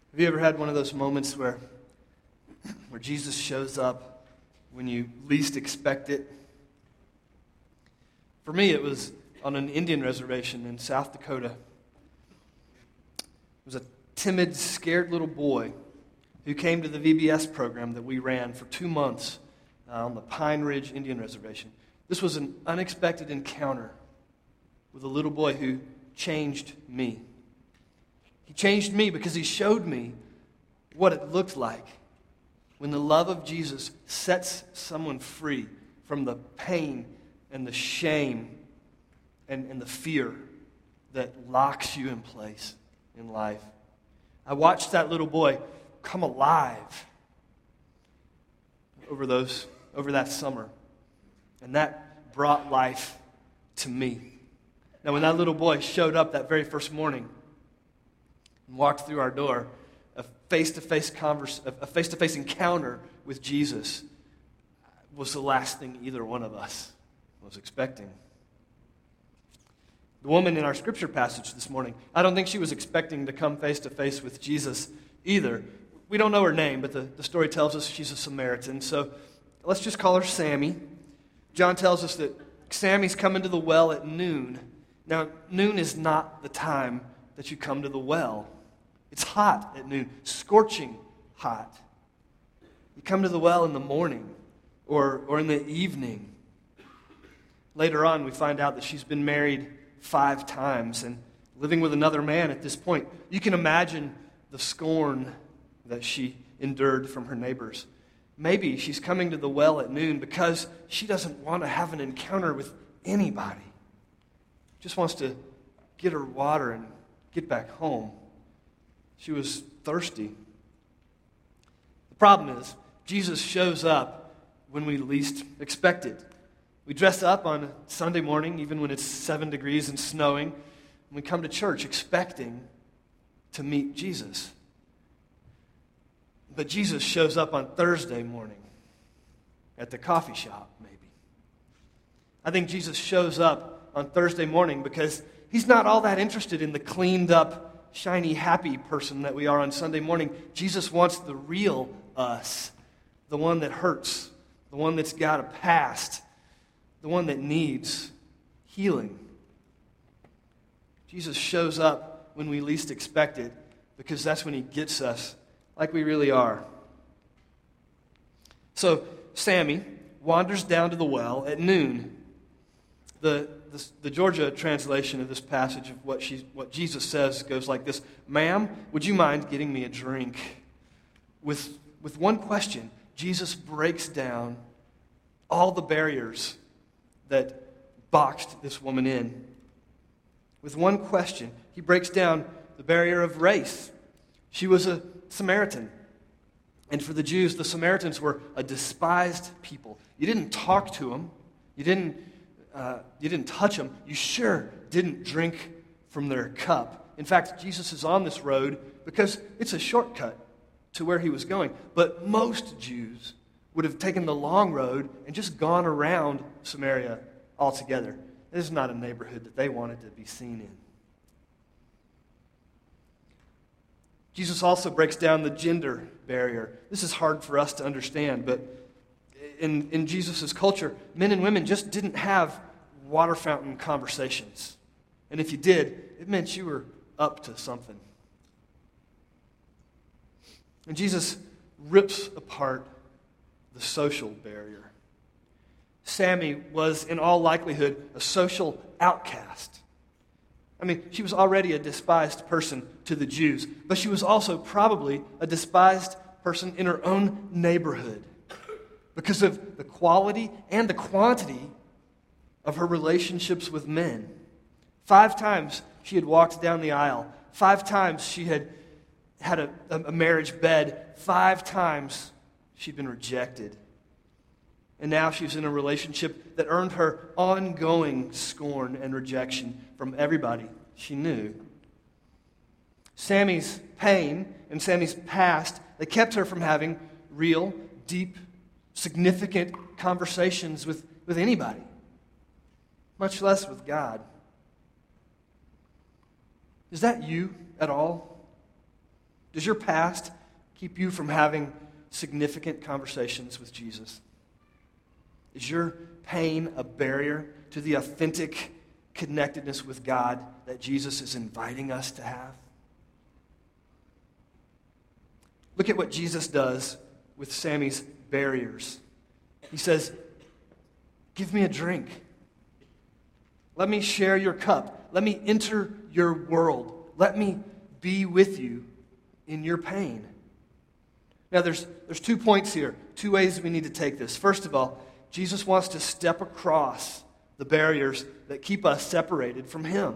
Have you ever had one of those moments where Jesus shows up when you least expect it? For me, it was on an Indian reservation in South Dakota. It was a timid, scared little boy who came to the VBS program that we ran for 2 months on the Pine Ridge Indian Reservation. This was an unexpected encounter with a little boy who changed me. He changed me because he showed me what it looked like when the love of Jesus sets someone free from the pain and the shame and the fear that locks you in place in life. I watched that little boy come alive over that summer, and that brought life to me. Now, when that little boy showed up that very first morning and walked through our door, a face-to-face encounter with Jesus was the last thing either one of us was expecting. The woman in our scripture passage this morning, I don't think she was expecting to come face-to-face with Jesus either. We don't know her name, but the story tells us she's a Samaritan, so let's just call her Sammy. John tells us that Sammy's coming to the well at noon. Now, noon is not the time that you come to the well. It's hot at noon, scorching hot. You come to the well in the morning or in the evening. Later on, we find out that she's been married 5 times and living with another man at this point. You can imagine the scorn that she endured from her neighbors. Maybe she's coming to the well at noon because she doesn't want to have an encounter with anybody. Just wants to get her water and get back home. She was thirsty. The problem is, Jesus shows up when we least expect it. We dress up on a Sunday morning, even when it's 7 degrees and snowing, and we come to church expecting to meet Jesus. But Jesus shows up on Thursday morning at the coffee shop, maybe. I think Jesus shows up on Thursday morning because he's not all that interested in the cleaned up, shiny, happy person that we are on Sunday morning. Jesus wants the real us, the one that hurts, the one that's got a past, the one that needs healing. Jesus shows up when we least expect it because that's when he gets us like we really are. So Sammy wanders down to the well at noon. The Georgia translation of this passage of what Jesus says goes like this: "Ma'am, would you mind getting me a drink?" With one question, Jesus breaks down all the barriers that boxed this woman in. With one question, he breaks down the barrier of race. She was a Samaritan. And for the Jews, the Samaritans were a despised people. You didn't talk to them. You didn't touch them. You sure didn't drink from their cup. In fact, Jesus is on this road because it's a shortcut to where he was going. But most Jews would have taken the long road and just gone around Samaria altogether. This is not a neighborhood that they wanted to be seen in. Jesus also breaks down the gender barrier. This is hard for us to understand, but in Jesus' culture, men and women just didn't have water fountain conversations. And if you did, it meant you were up to something. And Jesus rips apart the social barrier. Sammy was, in all likelihood, a social outcast. I mean, she was already a despised person to the Jews, but she was also probably a despised person in her own neighborhood because of the quality and the quantity of her relationships with men. 5 times she had walked down the aisle. 5 times she had had a marriage bed. 5 times she'd been rejected. And now she's in a relationship that earned her ongoing scorn and rejection from everybody she knew. Sammy's pain and Sammy's past, they kept her from having real, deep, significant conversations with anybody, much less with God. Is that you at all? Does your past keep you from having significant conversations with Jesus? Is your pain a barrier to the authentic connectedness with God that Jesus is inviting us to have? Look at what Jesus does with Sammy's barriers. He says, "Give me a drink. Let me share your cup. Let me enter your world. Let me be with you in your pain." Now, there's 2 points here, 2 ways we need to take this. First of all, Jesus wants to step across the barriers that keep us separated from Him.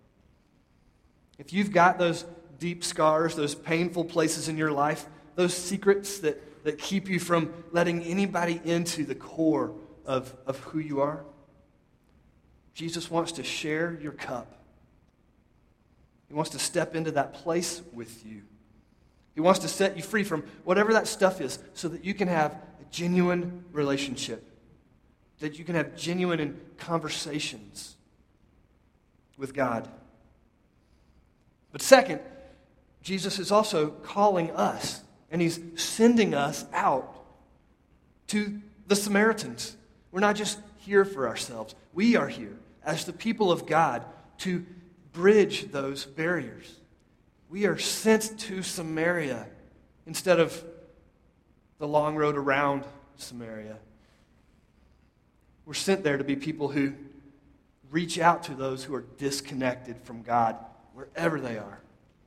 If you've got those deep scars, those painful places in your life, those secrets that keep you from letting anybody into the core of who you are, Jesus wants to share your cup. He wants to step into that place with you. He wants to set you free from whatever that stuff is so that you can have a genuine relationship, that you can have genuine conversations with God. But second, Jesus is also calling us, and He's sending us out to the Samaritans. We're not just here for ourselves. We are here as the people of God to bridge those barriers. We are sent to Samaria instead of the long road around Samaria. We're sent there to be people who reach out to those who are disconnected from God wherever they are.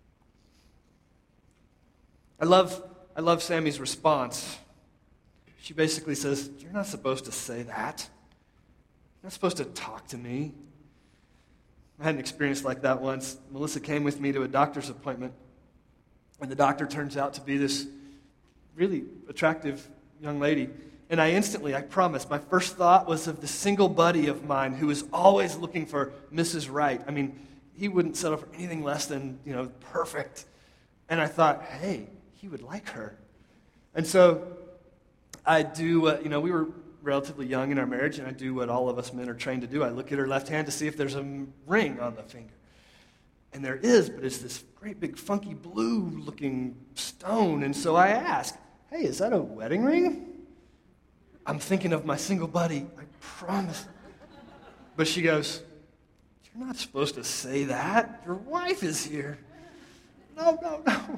I love Sammy's response. She basically says, "You're not supposed to say that. You're not supposed to talk to me." I had an experience like that once. Melissa came with me to a doctor's appointment, and the doctor turns out to be this really attractive young lady. And I promise, my first thought was of the single buddy of mine who was always looking for Mrs. Right. I mean, he wouldn't settle for anything less than, perfect. And I thought, hey, he would like her. And so I do, we were relatively young in our marriage, and I do what all of us men are trained to do. I look at her left hand to see if there's a ring on the finger. And there is, but it's this great big funky blue-looking stone. And so I ask, "Hey, is that a wedding ring?" I'm thinking of my single buddy, I promise. But she goes, "You're not supposed to say that. Your wife is here." No.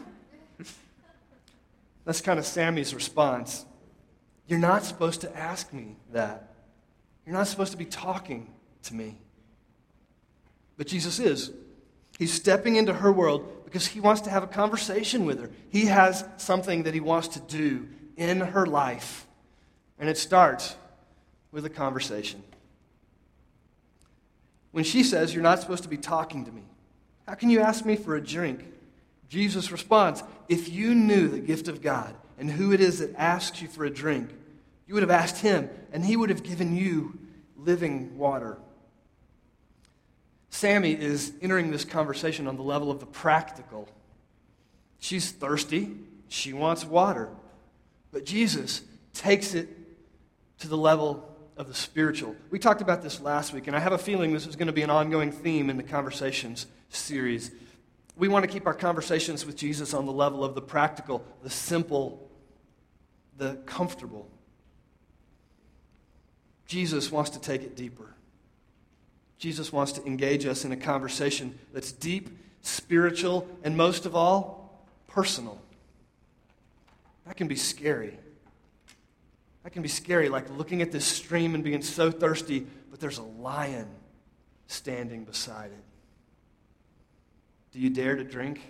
That's kind of Sammy's response. You're not supposed to ask me that. You're not supposed to be talking to me. But Jesus is. He's stepping into her world because He wants to have a conversation with her. He has something that He wants to do in her life. And it starts with a conversation. When she says, "You're not supposed to be talking to me. How can you ask me for a drink?" Jesus responds, "If you knew the gift of God and who it is that asks you for a drink, you would have asked Him, and He would have given you living water." Sammy is entering this conversation on the level of the practical. She's thirsty. She wants water. But Jesus takes it to the level of the spiritual. We talked about this last week, and I have a feeling this is going to be an ongoing theme in the Conversations series. We want to keep our conversations with Jesus on the level of the practical, the simple, the comfortable. Jesus wants to take it deeper. Jesus wants to engage us in a conversation that's deep, spiritual, and most of all, personal. That can be scary. That can be scary, like looking at this stream and being so thirsty, but there's a lion standing beside it. Do you dare to drink?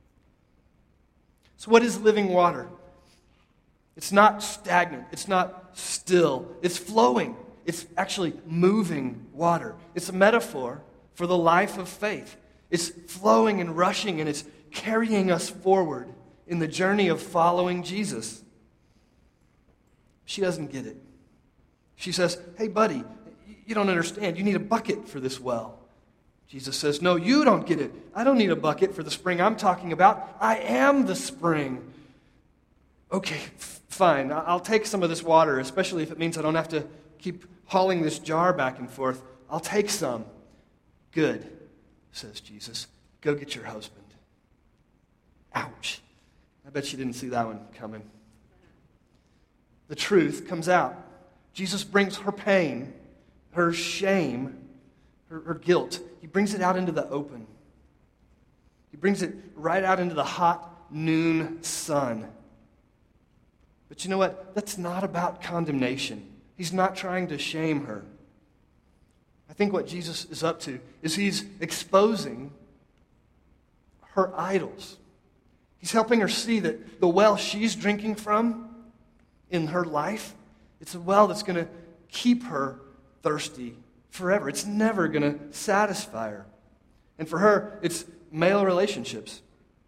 So what is living water? It's not stagnant. It's not still. It's flowing. It's actually moving water. It's a metaphor for the life of faith. It's flowing and rushing, and it's carrying us forward in the journey of following Jesus. She doesn't get it. She says, "Hey, buddy, you don't understand. You need a bucket for this well." Jesus says, "No, you don't get it. I don't need a bucket for the spring I'm talking about. I am the spring." Okay, fine. I'll take some of this water, especially if it means I don't have to keep hauling this jar back and forth. I'll take some. "Good," says Jesus. "Go get your husband." Ouch. I bet she didn't see that one coming. The truth comes out. Jesus brings her pain, her shame, her guilt. He brings it out into the open. He brings it right out into the hot noon sun. But you know what? That's not about condemnation. He's not trying to shame her. I think what Jesus is up to is he's exposing her idols. He's helping her see that the well she's drinking from in her life, it's a well that's going to keep her thirsty forever. It's never going to satisfy her. And for her, it's male relationships.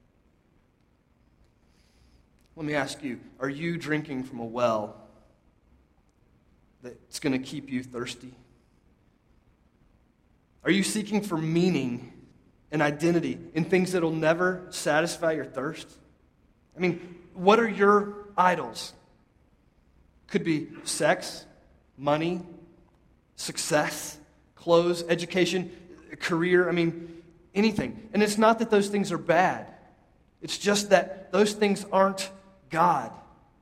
Let me ask you, are you drinking from a well that's going to keep you thirsty? Are you seeking for meaning and identity in things that will never satisfy your thirst? I mean, what are your idols? Could be sex, money, success, clothes, education, career, anything. And it's not that those things are bad. It's just that those things aren't God.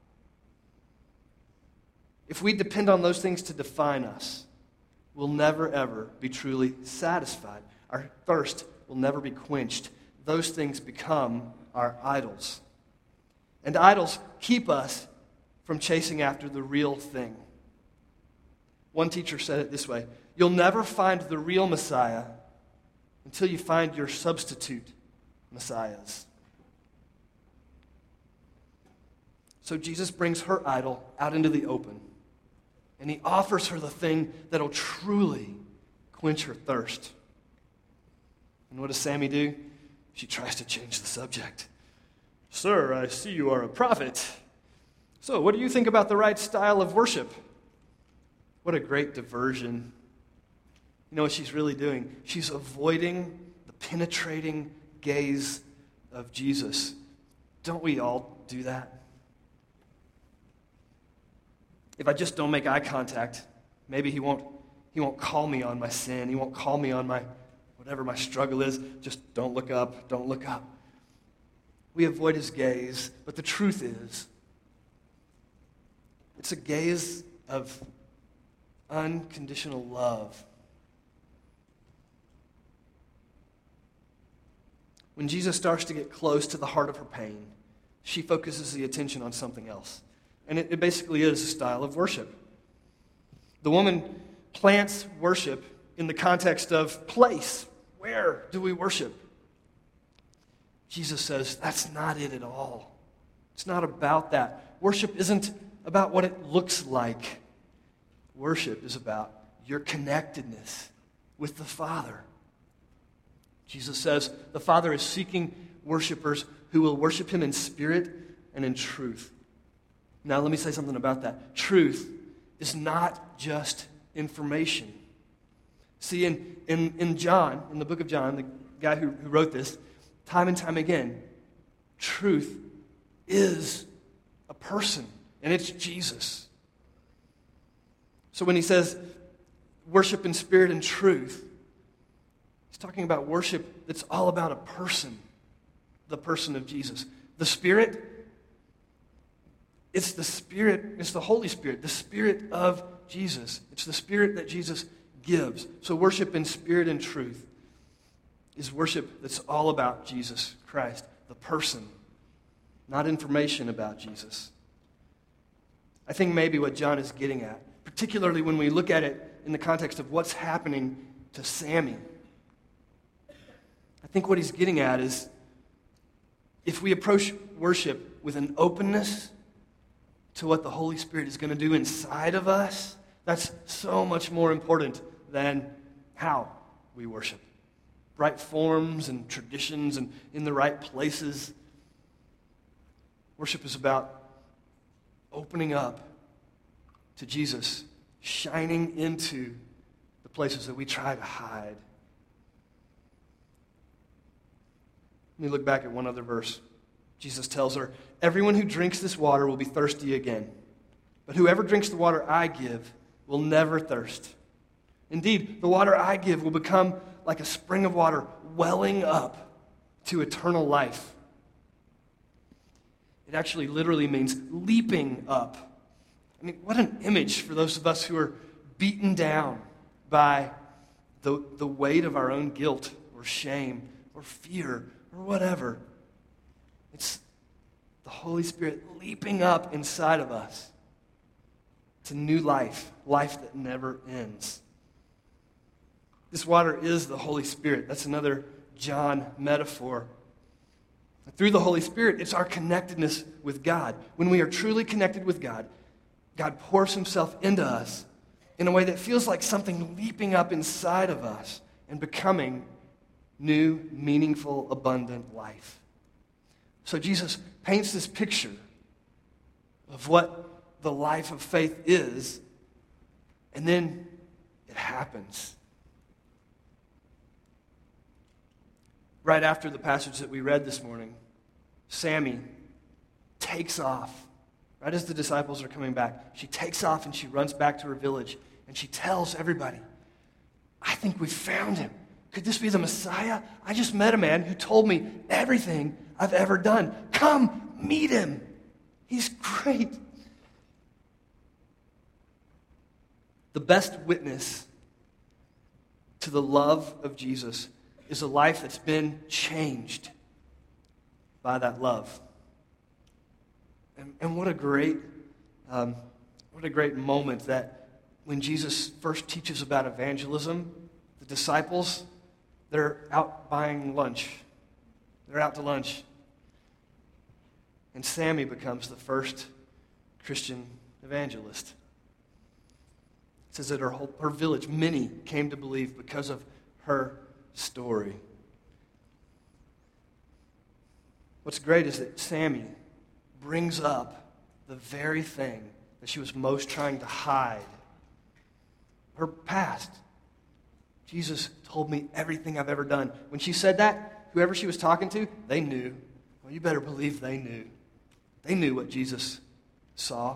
If we depend on those things to define us, we'll never, ever be truly satisfied. Our thirst will never be quenched. Those things become our idols. And idols keep us from chasing after the real thing. One teacher said it this way: you'll never find the real Messiah until you find your substitute messiahs. So Jesus brings her idol out into the open, and he offers her the thing that'll truly quench her thirst. And what does Sammy do? She tries to change the subject. Sir, I see you are a prophet. So, what do you think about the right style of worship? What a great diversion. You know what she's really doing? She's avoiding the penetrating gaze of Jesus. Don't we all do that? If I just don't make eye contact, maybe he won't call me on my sin. He won't call me on my whatever my struggle is. Just don't look up. Don't look up. We avoid his gaze, but the truth is, it's a gaze of unconditional love. When Jesus starts to get close to the heart of her pain, she focuses the attention on something else. And it basically is a style of worship. The woman plants worship in the context of place. Where do we worship? Jesus says, that's not it at all. It's not about that. Worship isn't about what it looks like. Worship is about your connectedness with the Father. Jesus says the Father is seeking worshipers who will worship him in spirit and in truth. Now, let me say something about that. Truth is not just information. See, in John, in the book of John, the guy who wrote this, time and time again, truth is a person, and it's Jesus. So when he says worship in spirit and truth, he's talking about worship that's all about a person, the person of Jesus. The Spirit, it's the Spirit, it's the Holy Spirit, the Spirit of Jesus. It's the Spirit that Jesus gives. So worship in spirit and truth is worship that's all about Jesus Christ, the person, not information about Jesus. I think maybe what John is getting at, particularly when we look at it in the context of what's happening to Sammy, I think what he's getting at is if we approach worship with an openness to what the Holy Spirit is going to do inside of us, that's so much more important than how we worship. Right forms and traditions and in the right places. Worship is about opening up to Jesus, shining into the places that we try to hide. Let me look back at one other verse. Jesus tells her, everyone who drinks this water will be thirsty again. But whoever drinks the water I give will never thirst. Indeed, the water I give will become like a spring of water welling up to eternal life. It actually literally means leaping up. I mean, what an image for those of us who are beaten down by the weight of our own guilt or shame or fear or whatever. It's the Holy Spirit leaping up inside of us to new life, life that never ends. This water is the Holy Spirit. That's another John metaphor. Through the Holy Spirit, it's our connectedness with God. When we are truly connected with God, God pours himself into us in a way that feels like something leaping up inside of us and becoming new, meaningful, abundant life. So Jesus paints this picture of what the life of faith is, and then it happens. Right after the passage that we read this morning, Sammy takes off. Right as the disciples are coming back, she takes off and she runs back to her village and she tells everybody, I think we found him. Could this be the Messiah? I just met a man who told me everything I've ever done. Come, meet him. He's great. The best witness to the love of Jesus is a life that's been changed by that love. And what a great moment that when Jesus first teaches about evangelism, the disciples, they're out buying lunch. They're out to lunch. And Sammy becomes the first Christian evangelist. It says that her village, many came to believe because of her story. What's great is that Sammy brings up the very thing that she was most trying to hide. Her past. Jesus told me everything I've ever done. When she said that, whoever she was talking to, they knew. Well, you better believe they knew. They knew what Jesus saw.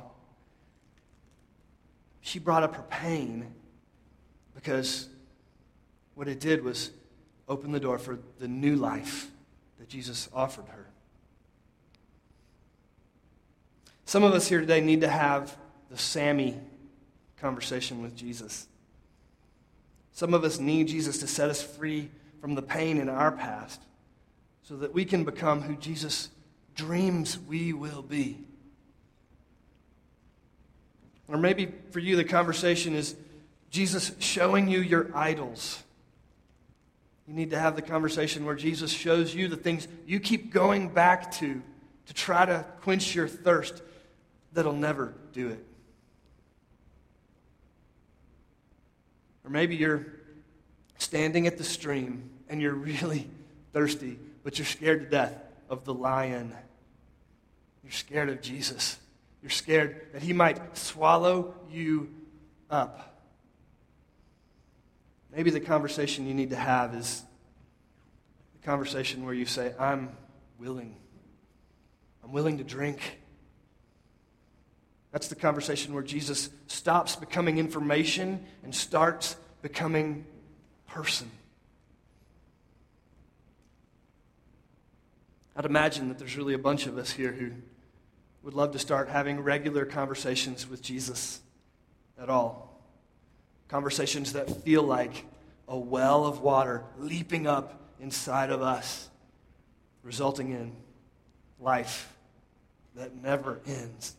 She brought up her pain because what it did was open the door for the new life that Jesus offered her. Some of us here today need to have the Sammy conversation with Jesus. Some of us need Jesus to set us free from the pain in our past so that we can become who Jesus dreams we will be. Or maybe for you the conversation is Jesus showing you your idols. You need to have the conversation where Jesus shows you the things you keep going back to try to quench your thirst that'll never do it. Or maybe you're standing at the stream and you're really thirsty, but you're scared to death of the lion. You're scared of Jesus. You're scared that he might swallow you up. Maybe the conversation you need to have is the conversation where you say, I'm willing. I'm willing to drink. That's the conversation where Jesus stops becoming information and starts becoming person. I'd imagine that there's really a bunch of us here who would love to start having regular conversations with Jesus at all. Conversations that feel like a well of water leaping up inside of us, resulting in life that never ends.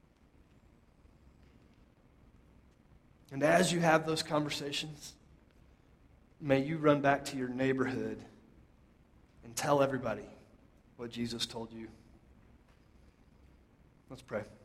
And as you have those conversations, may you run back to your neighborhood and tell everybody what Jesus told you. Let's pray.